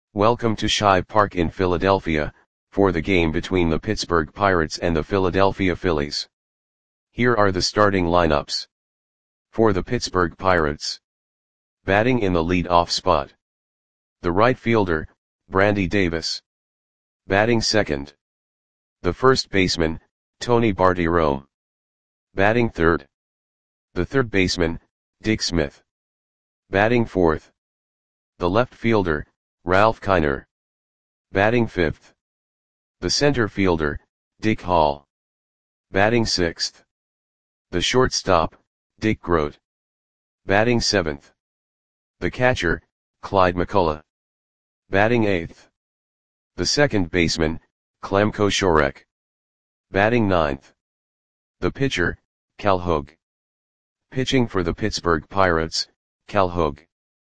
Welcome to Shive Park in Philadelphia, for the game between the Pittsburgh Pirates and the Philadelphia Phillies. Here are the starting lineups. For the Pittsburgh Pirates. Batting in the lead-off spot. The right fielder, Brandy Davis. Batting second. The first baseman, Tony Bartiromo. Batting third. The third baseman, Dick Smith. Batting fourth. The left fielder, Ralph Kiner. Batting fifth. The center fielder, Dick Hall. Batting sixth. The shortstop, Dick Groat. Batting seventh. The catcher, Clyde McCullough. Batting eighth. The second baseman, Clem Koshorek. Batting ninth. The pitcher, Cal Hogue. Pitching for the Pittsburgh Pirates, Cal Hogue.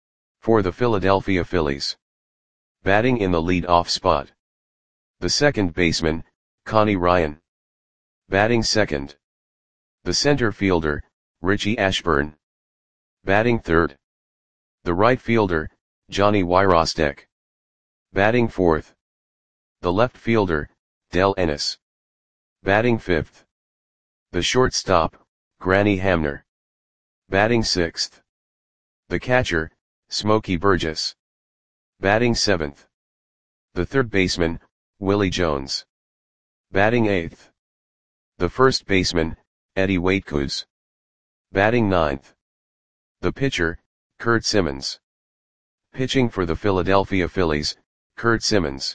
For the Philadelphia Phillies. Batting in the lead-off spot. The second baseman, Connie Ryan. Batting second. The center fielder, Richie Ashburn. Batting third. The right fielder, Johnny Wyrostek. Batting fourth. The left fielder, Del Ennis. Batting fifth. The shortstop, Granny Hamner. Batting sixth. The catcher, Smokey Burgess. Batting seventh. The third baseman, Willie Jones. Batting eighth. The first baseman, Eddie Waitkus. Batting ninth. The pitcher, Curt Simmons. Pitching for the Philadelphia Phillies, Curt Simmons.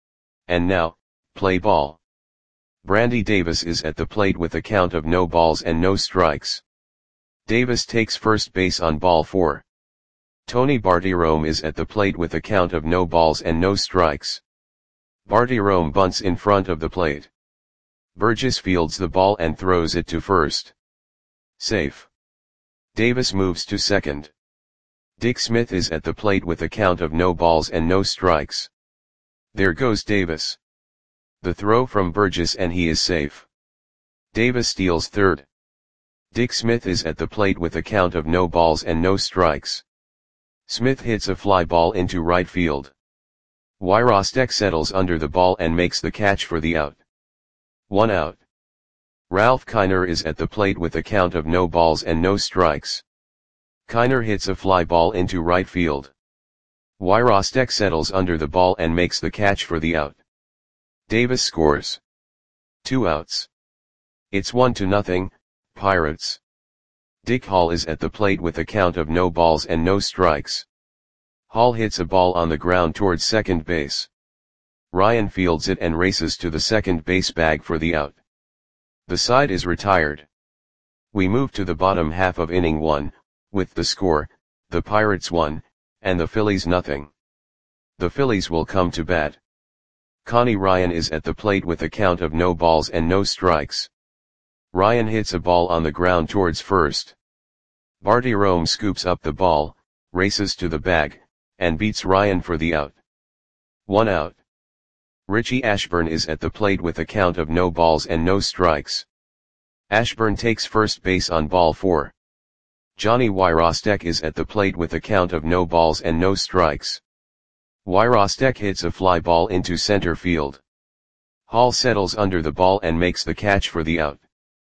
And now, play ball. Brandy Davis is at the plate with a count of no balls and no strikes. Davis takes first base on ball 4. Tony Bartiromo is at the plate with a count of no balls and no strikes. Bartiromo bunts in front of the plate. Burgess fields the ball and throws it to first. Safe. Davis moves to second. Dick Smith is at the plate with a count of no balls and no strikes. There goes Davis. The throw from Burgess and he is safe. Davis steals third. Dick Smith is at the plate with a count of no balls and no strikes. Smith hits a fly ball into right field. Wyrostek settles under the ball and makes the catch for the out. 1 out. Ralph Kiner is at the plate with a count of no balls and no strikes. Kiner hits a fly ball into right field. Wyrostek settles under the ball and makes the catch for the out. Davis scores. 2 outs. It's 1-0, Pirates. Dick Hall is at the plate with a count of no balls and no strikes. Hall hits a ball on the ground towards second base. Ryan fields it and races to the second base bag for the out. The side is retired. We move to the bottom half of inning 1, with the score, the Pirates 1, and the Phillies 0. The Phillies will come to bat. Connie Ryan is at the plate with a count of no balls and no strikes. Ryan hits a ball on the ground towards first. Bartiromo scoops up the ball, races to the bag, and beats Ryan for the out. 1 out. Richie Ashburn is at the plate with a count of no balls and no strikes. Ashburn takes first base on ball 4. Johnny Wyrostek is at the plate with a count of no balls and no strikes. Wyrostek hits a fly ball into center field. Hall settles under the ball and makes the catch for the out.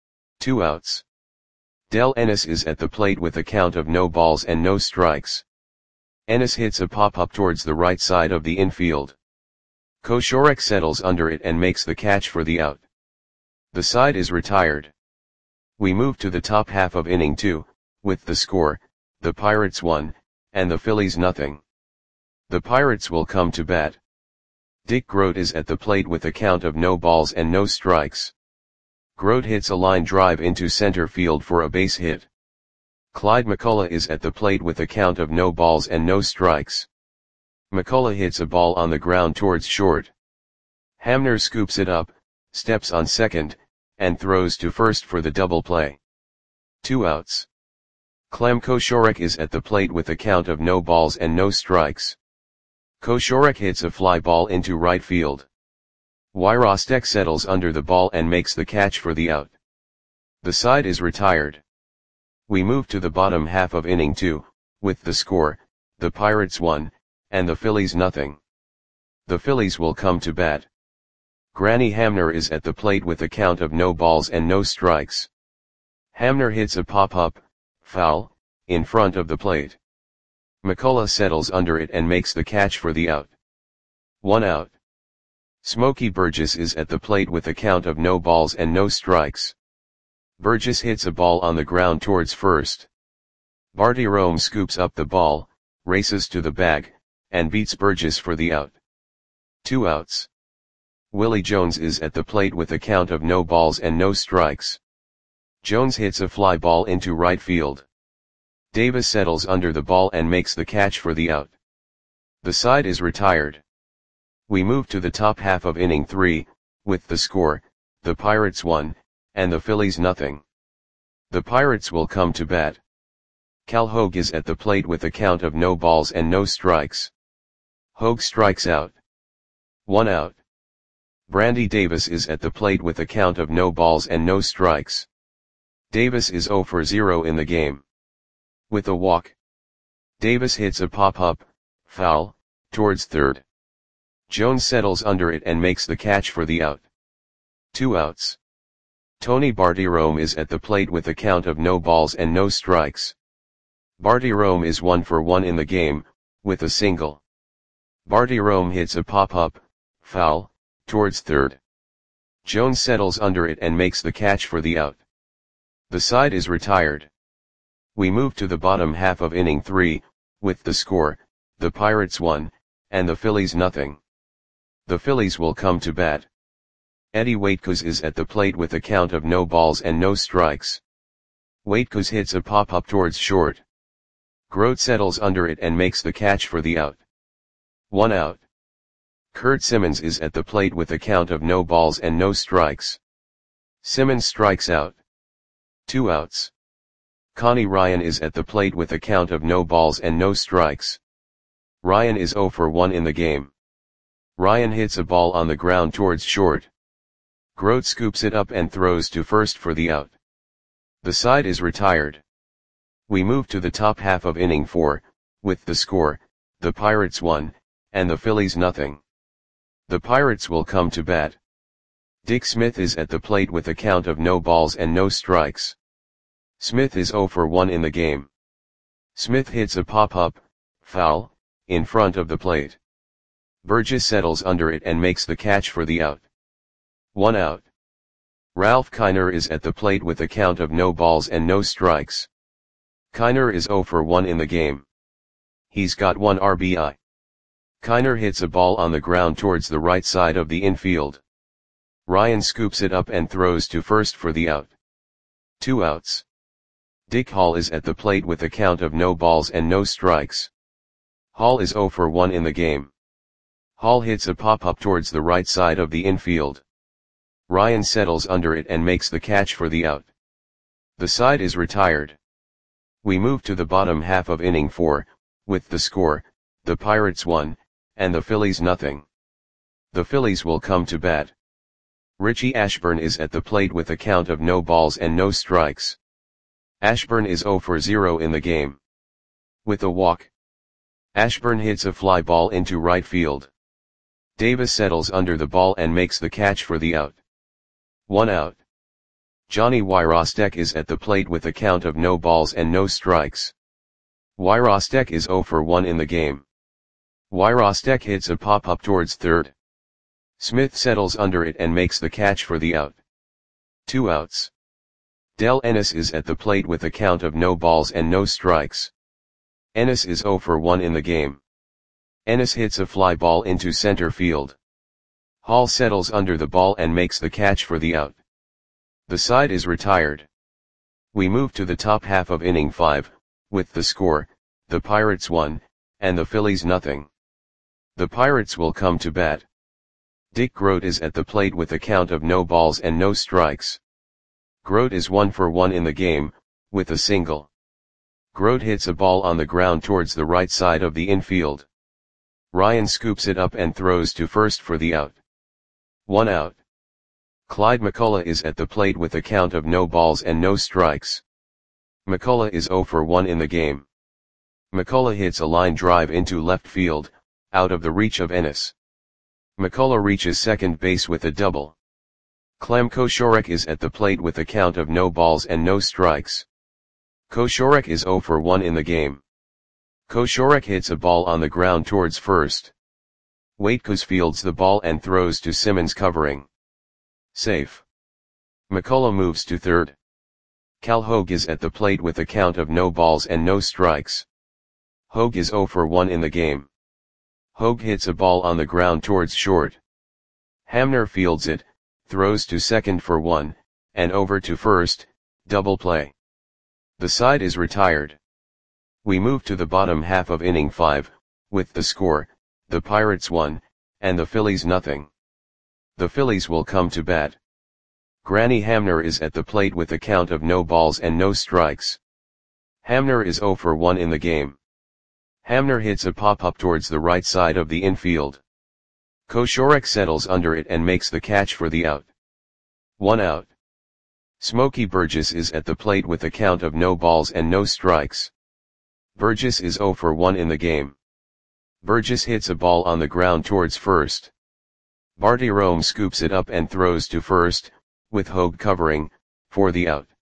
2 outs. Del Ennis is at the plate with a count of no balls and no strikes. Ennis hits a pop-up towards the right side of the infield. Koshorek settles under it and makes the catch for the out. The side is retired. We move to the top half of inning 2, with the score, the Pirates 1, and the Phillies 0. The Pirates will come to bat. Dick Groat is at the plate with a count of no balls and no strikes. Groat hits a line drive into center field for a base hit. Clyde McCullough is at the plate with a count of no balls and no strikes. McCullough hits a ball on the ground towards short. Hamner scoops it up, steps on second, and throws to first for the double play. 2 outs. Clem Koshorek is at the plate with a count of no balls and no strikes. Koshorek hits a fly ball into right field. Wyrostek settles under the ball and makes the catch for the out. The side is retired. We move to the bottom half of inning 2, with the score, the Pirates 1, and the Phillies 0. The Phillies will come to bat. Granny Hamner is at the plate with a count of no balls and no strikes. Hamner hits a pop-up, foul, in front of the plate. McCullough settles under it and makes the catch for the out. 1 out. Smokey Burgess is at the plate with a count of no balls and no strikes. Burgess hits a ball on the ground towards first. Barty Rome scoops up the ball, races to the bag, and beats Burgess for the out. 2 outs. Willie Jones is at the plate with a count of no balls and no strikes. Jones hits a fly ball into right field. Davis settles under the ball and makes the catch for the out. The side is retired. We move to the top half of inning 3, with the score, the Pirates 1, and the Phillies nothing. The Pirates will come to bat. Cal Hogue is at the plate with a count of no balls and no strikes. Hogue strikes out. 1 out. Brandy Davis is at the plate with a count of no balls and no strikes. Davis is 0 for 0 in the game. With a walk, Davis hits a pop-up, foul, towards third. Jones settles under it and makes the catch for the out. 2 outs. Tony Barty Rome is at the plate with a count of no balls and no strikes. Barty Rome is 1 for 1 in the game, with a single. Barty Rome hits a pop-up, foul, towards third. Jones settles under it and makes the catch for the out. The side is retired. We move to the bottom half of inning 3, with the score, the Pirates 1, and the Phillies nothing. The Phillies will come to bat. Eddie Waitkus is at the plate with a count of no balls and no strikes. Waitkus hits a pop-up towards short. Grote settles under it and makes the catch for the out. 1 out. Kurt Simmons is at the plate with a count of no balls and no strikes. Simmons strikes out. 2 outs. Connie Ryan is at the plate with a count of no balls and no strikes. Ryan is 0 for 1 in the game. Ryan hits a ball on the ground towards short. Grote scoops it up and throws to first for the out. The side is retired. We move to the top half of inning 4, with the score, the Pirates 1, and the Phillies nothing. The Pirates will come to bat. Dick Smith is at the plate with a count of no balls and no strikes. Smith is 0 for 1 in the game. Smith hits a pop-up, foul, in front of the plate. Burgess settles under it and makes the catch for the out. 1 out. Ralph Kiner is at the plate with a count of no balls and no strikes. Kiner is 0 for 1 in the game. He's got 1 RBI. Kiner hits a ball on the ground towards the right side of the infield. Ryan scoops it up and throws to first for the out. 2 outs. Dick Hall is at the plate with a count of no balls and no strikes. Hall is 0 for 1 in the game. Hall hits a pop-up towards the right side of the infield. Ryan settles under it and makes the catch for the out. The side is retired. We move to the bottom half of inning 4, with the score, the Pirates 1, and the Phillies nothing. The Phillies will come to bat. Richie Ashburn is at the plate with a count of no balls and no strikes. Ashburn is 0 for 0 in the game. With a walk, Ashburn hits a fly ball into right field. Davis settles under the ball and makes the catch for the out. 1 out. Johnny Wyrostek is at the plate with a count of no balls and no strikes. Wyrostek is 0 for 1 in the game. Wyrostek hits a pop-up towards third. Smith settles under it and makes the catch for the out. 2 outs. Del Ennis is at the plate with a count of no balls and no strikes. Ennis is 0 for 1 in the game. Ennis hits a fly ball into center field. Hall settles under the ball and makes the catch for the out. The side is retired. We move to the top half of inning 5, with the score, the Pirates 1, and the Phillies nothing. The Pirates will come to bat. Dick Grote is at the plate with a count of no balls and no strikes. Grote is 1 for 1 in the game, with a single. Grote hits a ball on the ground towards the right side of the infield. Ryan scoops it up and throws to first for the out. 1 out. Clyde McCullough is at the plate with a count of no balls and no strikes. McCullough is 0 for 1 in the game. McCullough hits a line drive into left field, out of the reach of Ennis. McCullough reaches second base with a double. Clem Koshorek is at the plate with a count of no balls and no strikes. Koshorek is 0 for 1 in the game. Koshorek hits a ball on the ground towards first. Waitkus fields the ball and throws to Simmons covering. Safe. McCullough moves to third. Cal Hogue is at the plate with a count of no balls and no strikes. Hogue is 0 for 1 in the game. Hogue hits a ball on the ground towards short. Hamner fields it, throws to second for 1, and over to first, double play. The side is retired. We move to the bottom half of inning 5, with the score, the Pirates 1, and the Phillies nothing. The Phillies will come to bat. Granny Hamner is at the plate with a count of no balls and no strikes. Hamner is 0 for 1 in the game. Hamner hits a pop-up towards the right side of the infield. Koshorek settles under it and makes the catch for the out. 1 out. Smokey Burgess is at the plate with a count of no balls and no strikes. Burgess is 0 for 1 in the game. Burgess hits a ball on the ground towards first. Barty Rome scoops it up and throws to first, with Hogue covering, for the out.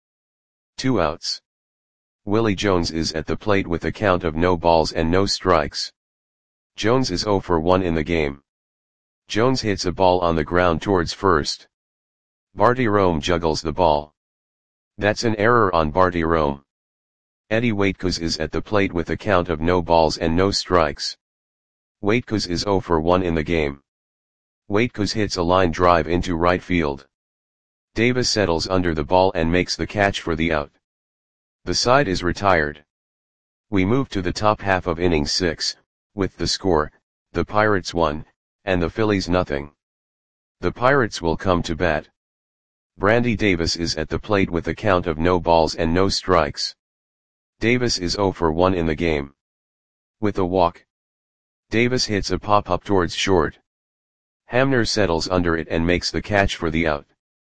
2 outs. Willie Jones is at the plate with a count of no balls and no strikes. Jones is 0 for 1 in the game. Jones hits a ball on the ground towards first. Barty Rome juggles the ball. That's an error on Barty Rome. Eddie Waitkus is at the plate with a count of no balls and no strikes. Waitkus is 0 for 1 in the game. Waitkus hits a line drive into right field. Davis settles under the ball and makes the catch for the out. The side is retired. We move to the top half of inning 6, with the score, the Pirates 1, and the Phillies nothing. The Pirates will come to bat. Brandy Davis is at the plate with a count of no balls and no strikes. Davis is 0 for 1 in the game. With a walk. Davis hits a pop-up towards short. Hamner settles under it and makes the catch for the out.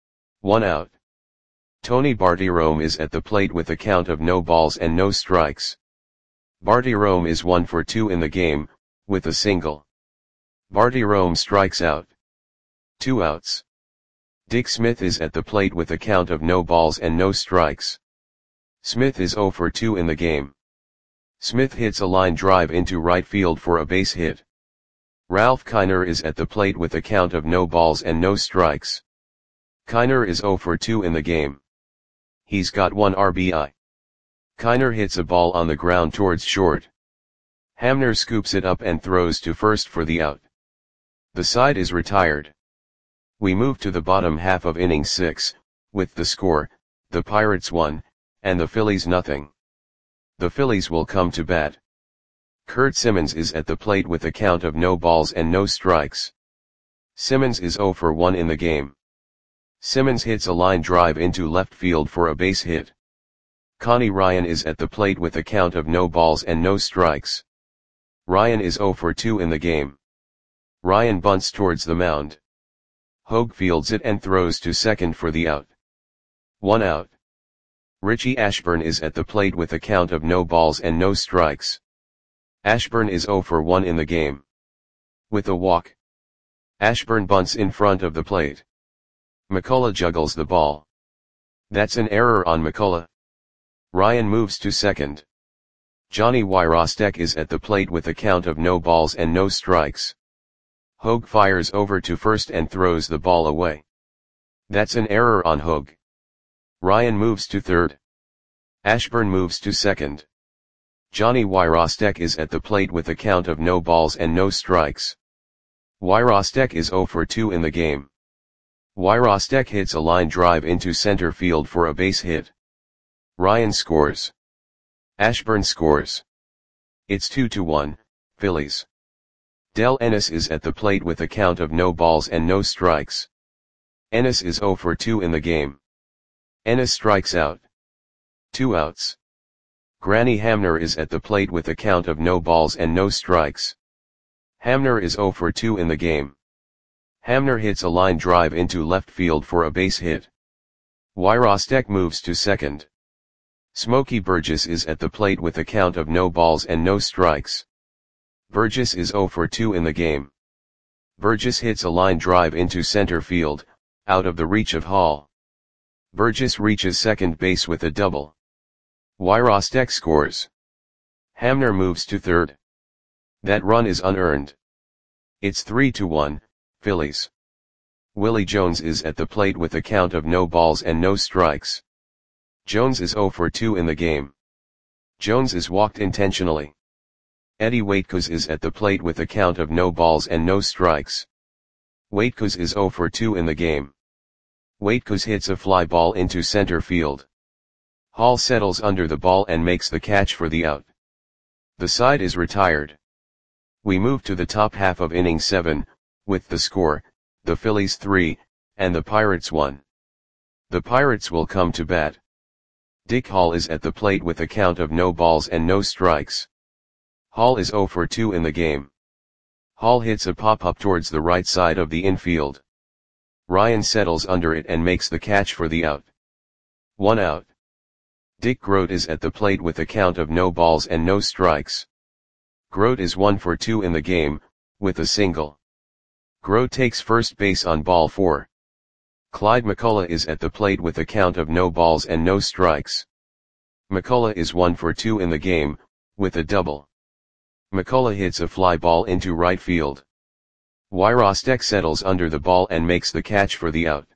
1 out. Tony Barty Rome is at the plate with a count of no balls and no strikes. Barty Rome is 1 for 2 in the game, with a single. Barty Rome strikes out. 2 outs. Dick Smith is at the plate with a count of no balls and no strikes. Smith is 0 for 2 in the game. Smith hits a line drive into right field for a base hit. Ralph Kiner is at the plate with a count of no balls and no strikes. Kiner is 0 for 2 in the game. He's got 1 RBI. Kiner hits a ball on the ground towards short. Hamner scoops it up and throws to first for the out. The side is retired. We move to the bottom half of inning 6, with the score, the Pirates 1, and the Phillies nothing. The Phillies will come to bat. Kurt Simmons is at the plate with a count of no balls and no strikes. Simmons is 0 for 1 in the game. Simmons hits a line drive into left field for a base hit. Connie Ryan is at the plate with a count of no balls and no strikes. Ryan is 0 for 2 in the game. Ryan bunts towards the mound. Hogue fields it and throws to second for the out. 1 out. Richie Ashburn is at the plate with a count of no balls and no strikes. Ashburn is 0 for 1 in the game. With a walk. Ashburn bunts in front of the plate. McCullough juggles the ball. That's an error on McCullough. Ryan moves to second. Johnny Wyrostek is at the plate with a count of no balls and no strikes. Hogue fires over to first and throws the ball away. That's an error on Hogue. Ryan moves to third. Ashburn moves to second. Johnny Wyrostek is at the plate with a count of no balls and no strikes. Wyrostek is 0 for 2 in the game. Wyrostek hits a line drive into center field for a base hit. Ryan scores. Ashburn scores. It's 2-1, Phillies. Del Ennis is at the plate with a count of no balls and no strikes. Ennis is 0 for 2 in the game. Ennis strikes out. 2 outs. Granny Hamner is at the plate with a count of no balls and no strikes. Hamner is 0 for 2 in the game. Hamner hits a line drive into left field for a base hit. Wyrostek moves to second. Smokey Burgess is at the plate with a count of no balls and no strikes. Burgess is 0 for 2 in the game. Burgess hits a line drive into center field, out of the reach of Hall. Burgess reaches second base with a double. Wyrostek scores. Hamner moves to third. That run is unearned. It's 3-1, Phillies. Willie Jones is at the plate with a count of no balls and no strikes. Jones is 0 for 2 in the game. Jones is walked intentionally. Eddie Waitkos is at the plate with a count of no balls and no strikes. Waitkos is 0 for 2 in the game. Waitkos hits a fly ball into center field. Hall settles under the ball and makes the catch for the out. The side is retired. We move to the top half of inning 7, with the score, the Phillies 3, and the Pirates 1. The Pirates will come to bat. Dick Hall is at the plate with a count of no balls and no strikes. Hall is 0 for 2 in the game. Hall hits a pop-up towards the right side of the infield. Ryan settles under it and makes the catch for the out. 1 out. Dick Groat is at the plate with a count of no balls and no strikes. Groat is 1 for 2 in the game, with a single. Groat takes first base on ball 4. Clyde McCullough is at the plate with a count of no balls and no strikes. McCullough is 1 for 2 in the game, with a double. McCullough hits a fly ball into right field. Wyrostek settles under the ball and makes the catch for the out.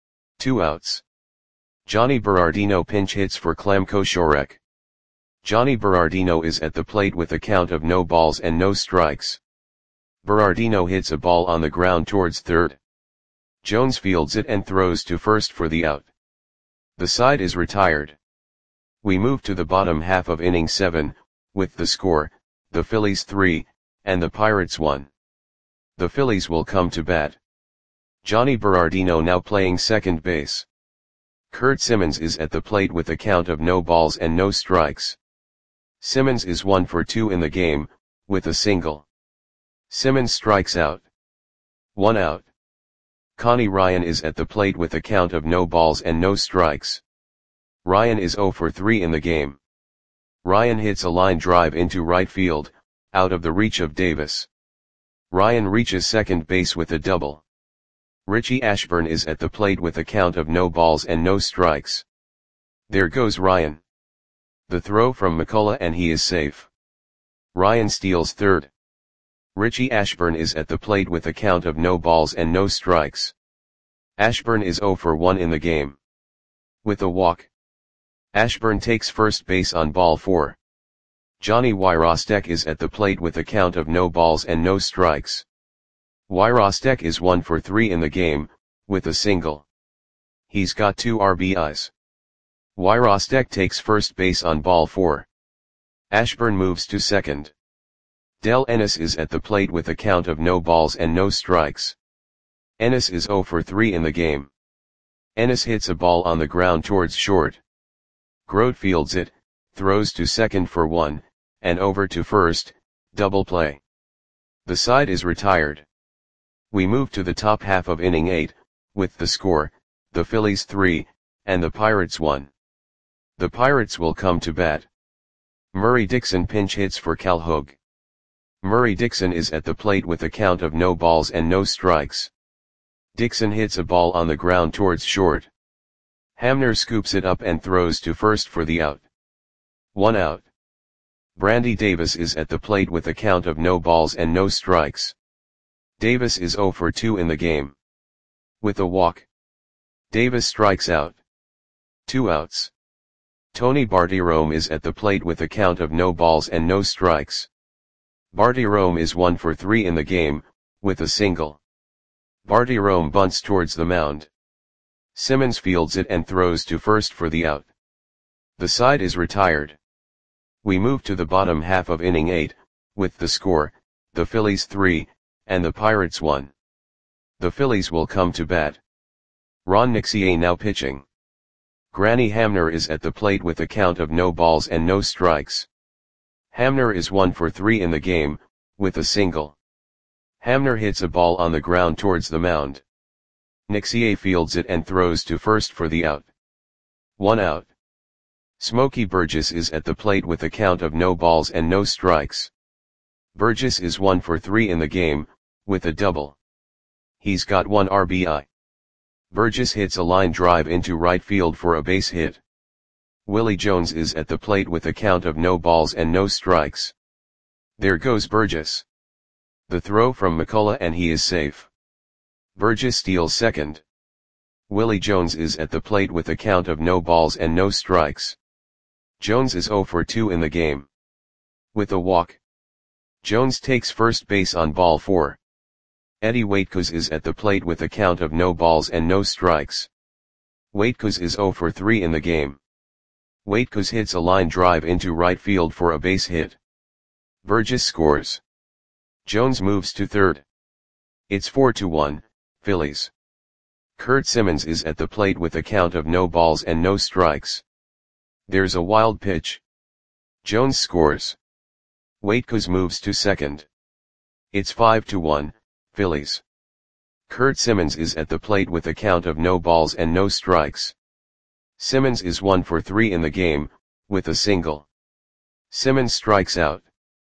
2 outs. Johnny Berardino pinch hits for Clem Koshorek. Johnny Berardino is at the plate with a count of no balls and no strikes. Berardino hits a ball on the ground towards third. Jones fields it and throws to first for the out. The side is retired. We move to the bottom half of inning 7, with the score, the Phillies 3, and the Pirates 1. The Phillies will come to bat. Johnny Berardino now playing second base. Kurt Simmons is at the plate with a count of no balls and no strikes. Simmons is 1 for 2 in the game, with a single. Simmons strikes out. 1 out. Connie Ryan is at the plate with a count of no balls and no strikes. Ryan is 0 for 3 in the game. Ryan hits a line drive into right field, out of the reach of Davis. Ryan reaches second base with a double. Richie Ashburn is at the plate with a count of no balls and no strikes. There goes Ryan. The throw from McCullough and he is safe. Ryan steals third. Richie Ashburn is at the plate with a count of no balls and no strikes. Ashburn is 0 for 1 in the game. With a walk. Ashburn takes first base on ball 4. Johnny Wyrostek is at the plate with a count of no balls and no strikes. Wyrostek is 1 for 3 in the game, with a single. He's got 2 RBIs. Wyrostek takes first base on ball 4. Ashburn moves to second. Del Ennis is at the plate with a count of no balls and no strikes. Ennis is 0 for 3 in the game. Ennis hits a ball on the ground towards short. Groat fields it, throws to second for 1, and over to first, double play. The side is retired. We move to the top half of inning 8, with the score, the Phillies 3, and the Pirates 1. The Pirates will come to bat. Murray Dixon pinch hits for Cal Hogue. Murray Dixon is at the plate with a count of no balls and no strikes. Dixon hits a ball on the ground towards short. Hamner scoops it up and throws to first for the out. 1 out. Brandy Davis is at the plate with a count of no balls and no strikes. Davis is 0 for 2 in the game. With a walk. Davis strikes out. 2 outs. Tony Bartiromo is at the plate with a count of no balls and no strikes. Bartiromo is 1 for 3 in the game, with a single. Bartiromo bunts towards the mound. Simmons fields it and throws to first for the out. The side is retired. We move to the bottom half of inning 8, with the score, the Phillies 3, and the Pirates 1. The Phillies will come to bat. Ron Nixier now pitching. Granny Hamner is at the plate with a count of no balls and no strikes. Hamner is 1 for 3 in the game, with a single. Hamner hits a ball on the ground towards the mound. Nixier fields it and throws to first for the out. 1 out. Smokey Burgess is at the plate with a count of no balls and no strikes. Burgess is 1 for 3 in the game, with a double. He's got 1 RBI. Burgess hits a line drive into right field for a base hit. Willie Jones is at the plate with a count of no balls and no strikes. There goes Burgess. The throw from McCullough and he is safe. Burgess steals second. Willie Jones is at the plate with a count of no balls and no strikes. Jones is 0 for 2 in the game. With a walk, Jones takes first base on ball 4. Eddie Waitkos is at the plate with a count of no balls and no strikes. Waitkos is 0 for 3 in the game. Waitkos hits a line drive into right field for a base hit. Burgess scores. Jones moves to third. It's 4-1, Phillies. Kurt Simmons is at the plate with a count of no balls and no strikes. There's a wild pitch. Jones scores. Waitkos moves to second. It's 5-1, Phillies. Kurt Simmons is at the plate with a count of no balls and no strikes. Simmons is 1 for 3 in the game, with a single. Simmons strikes out.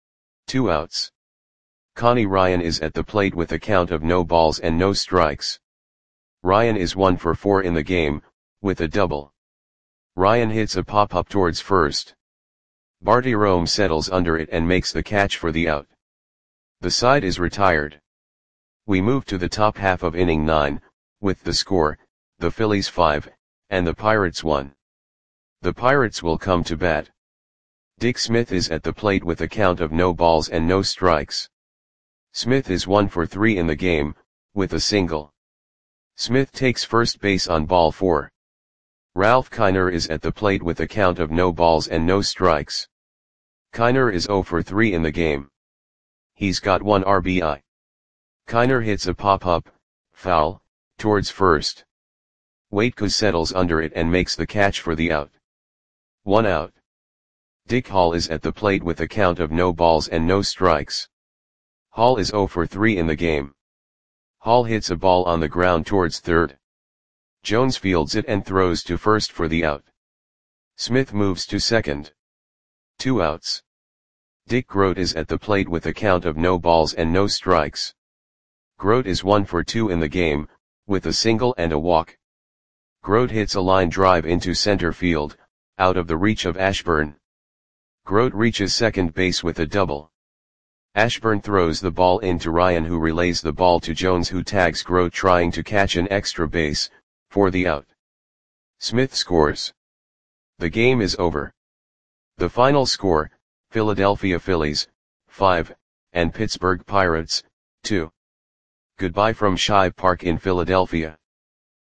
2 outs. Connie Ryan is at the plate with a count of no balls and no strikes. Ryan is 1 for 4 in the game, with a double. Ryan hits a pop-up towards first. Barty Rome settles under it and makes the catch for the out. The side is retired. We move to the top half of inning 9, with the score, the Phillies 5, and the Pirates 1. The Pirates will come to bat. Dick Smith is at the plate with a count of no balls and no strikes. Smith is 1 for 3 in the game, with a single. Smith takes first base on ball 4. Ralph Kiner is at the plate with a count of no balls and no strikes. Kiner is 0 for 3 in the game. He's got 1 RBI. Kiner hits a pop-up, foul, towards first. Waitkos settles under it and makes the catch for the out. 1 out. Dick Hall is at the plate with a count of no balls and no strikes. Hall is 0 for 3 in the game. Hall hits a ball on the ground towards third. Jones fields it and throws to first for the out. Smith moves to second. 2 outs. Dick Grote is at the plate with a count of no balls and no strikes. Grote is 1 for 2 in the game, with a single and a walk. Grote hits a line drive into center field, out of the reach of Ashburn. Grote reaches second base with a double. Ashburn throws the ball into Ryan, who relays the ball to Jones, who tags Grote trying to catch an extra base, for the out. Smith scores. The game is over. The final score, Philadelphia Phillies, 5, and Pittsburgh Pirates, 2. Goodbye from Shive Park in Philadelphia.